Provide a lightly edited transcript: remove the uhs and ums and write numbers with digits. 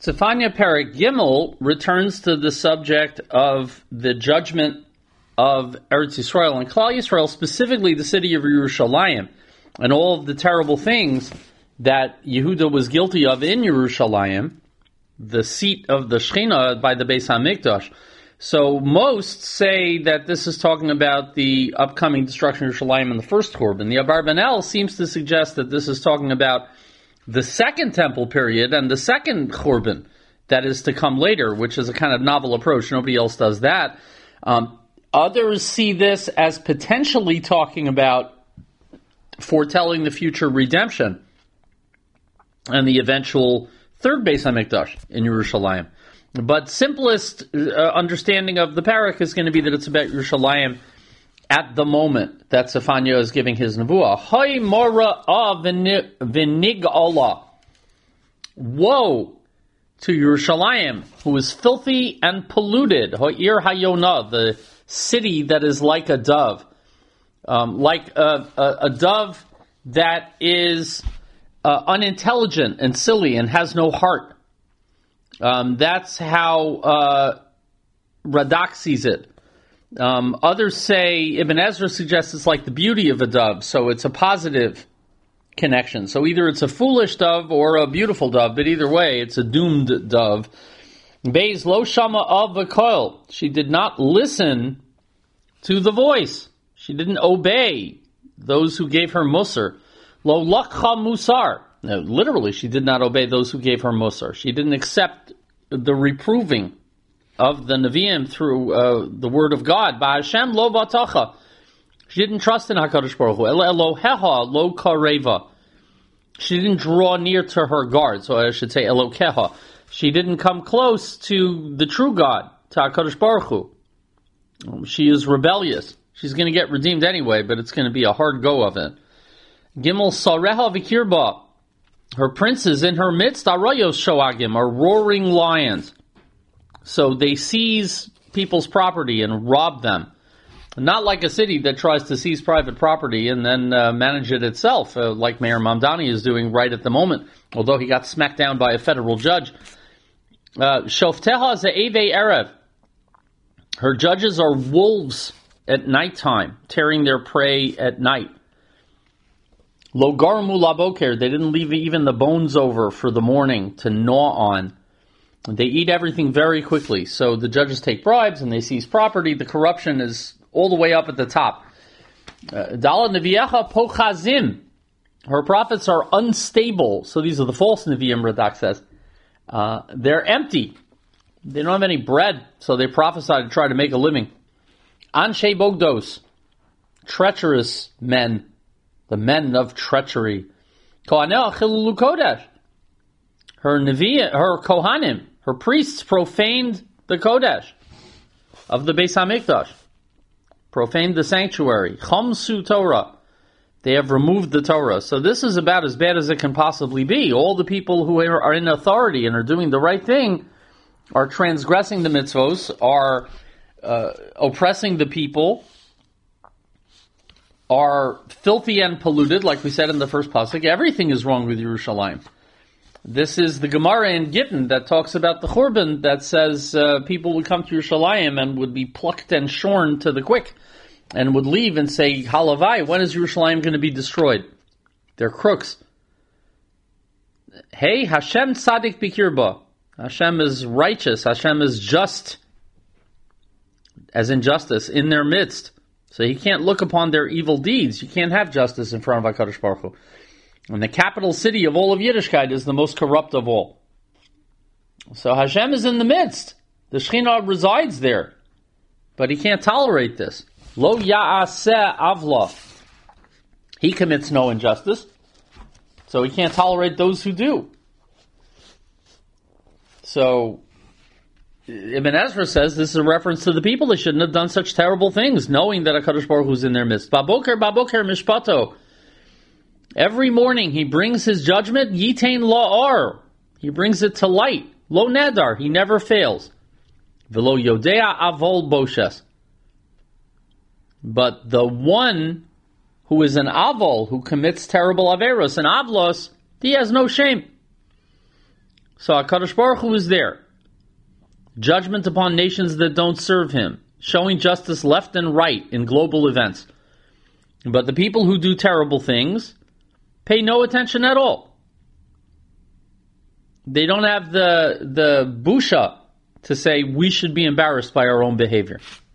Tzefanya Perek Gimel returns to the subject of the judgment of Eretz Yisrael and Klal Yisrael, specifically the city of Yerushalayim, and all of the terrible things that Yehuda was guilty of in Yerushalayim, the seat of the Shechina by the Beis HaMikdash. So most say that this is talking about the upcoming destruction of Yerushalayim in the first Korban. The Abarbanel seems to suggest that this is talking about the second temple period and the second Korban that is to come later, which is a kind of novel approach. Nobody else does that. Others see this as potentially talking about foretelling the future redemption and the eventual third Beis HaMikdash in Yerushalayim. But simplest understanding of the parak is going to be that it's about Yerushalayim at the moment that Tzefanya is giving his nevuah. Hay mora v'nig Allah. Woe to Yerushalayim, who is filthy and polluted. Ha'ir hayona, the city that is like a dove. Like a dove that is unintelligent and silly and has no heart. That's how Radak sees it. Others say, Ibn Ezra suggests it's like the beauty of a dove, so it's a positive connection. So either it's a foolish dove or a beautiful dove, but either way, it's a doomed dove. Beis lo shama av v'koil. She did not listen to the voice. She didn't obey those who gave her musar. Lo lakcha musar. No, literally, she did not obey those who gave her musar. She didn't accept the reproving of the Nevi'im through the word of God. Ba'Hashem lo batacha. She didn't trust in HaKadosh Baruch Hu. Eloheha lo kareva. She didn't draw near to her God. So I should say Elokeha. She didn't come close to the true God, to HaKadosh Baruch Hu. She is rebellious. She's going to get redeemed anyway, but it's going to be a hard go of it. Gimel sareha v'kirba. Her princes in her midst, arayos shoagim, are roaring lions. So they seize people's property and rob them. Not like a city that tries to seize private property and then manage it itself, like Mayor Mamdani is doing right at the moment, although he got smacked down by a federal judge. Shofteha ze'evei erev. Her judges are wolves at nighttime, tearing their prey at night. Lo garmu laboker. They didn't leave even the bones over for the morning to gnaw on. They eat everything very quickly. So the judges take bribes and they seize property. The corruption is all the way up at the top. Dala neviecha pochazim. Her prophets are unstable. So these are the false neviim, Radak says. They're empty. They don't have any bread, so they prophesy to try to make a living. Anshe bogdos. Treacherous men. The men of treachery. Kohanel chilulu kodesh. Her nevi'im, her kohanim, her priests profaned the kodesh of the Beis HaMikdash. Profaned the sanctuary. Chamsu Torah. They have removed the Torah. So this is about as bad as it can possibly be. All the people who are in authority and are doing the right thing are transgressing the mitzvos, are oppressing the people, are filthy and polluted, like we said in the first pasuk. Everything is wrong with Yerushalayim. This is the Gemara in Gittin that talks about the Churban that says people would come to Yerushalayim and would be plucked and shorn to the quick and would leave and say, Halavai, when is Yerushalayim going to be destroyed? They're crooks. Hey, Hashem tzadik bikirba. Hashem is righteous. Hashem is just, as in justice, in their midst. So he can't look upon their evil deeds. You can't have justice in front of HaKadosh Baruch Hu. And the capital city of all of Yiddishkeit is the most corrupt of all. So Hashem is in the midst. The Shekhinah resides there. But he can't tolerate this. Lo ya'aseh avla. He commits no injustice. So he can't tolerate those who do. So Ibn Ezra says this is a reference to the people. They shouldn't have done such terrible things, knowing that HaKadosh Baruch Hu is in their midst. Baboker mishpato. Every morning he brings his judgment. Yitain la'ar. He brings it to light. Lo nadar. He never fails. Velo yodea avol boshes. But the one who is an avol, who commits terrible averos and avlos, he has no shame. So HaKadosh Baruch Hu is there. Judgment upon nations that don't serve him, showing justice left and right in global events. But the people who do terrible things pay no attention at all. They don't have the busha to say we should be embarrassed by our own behavior.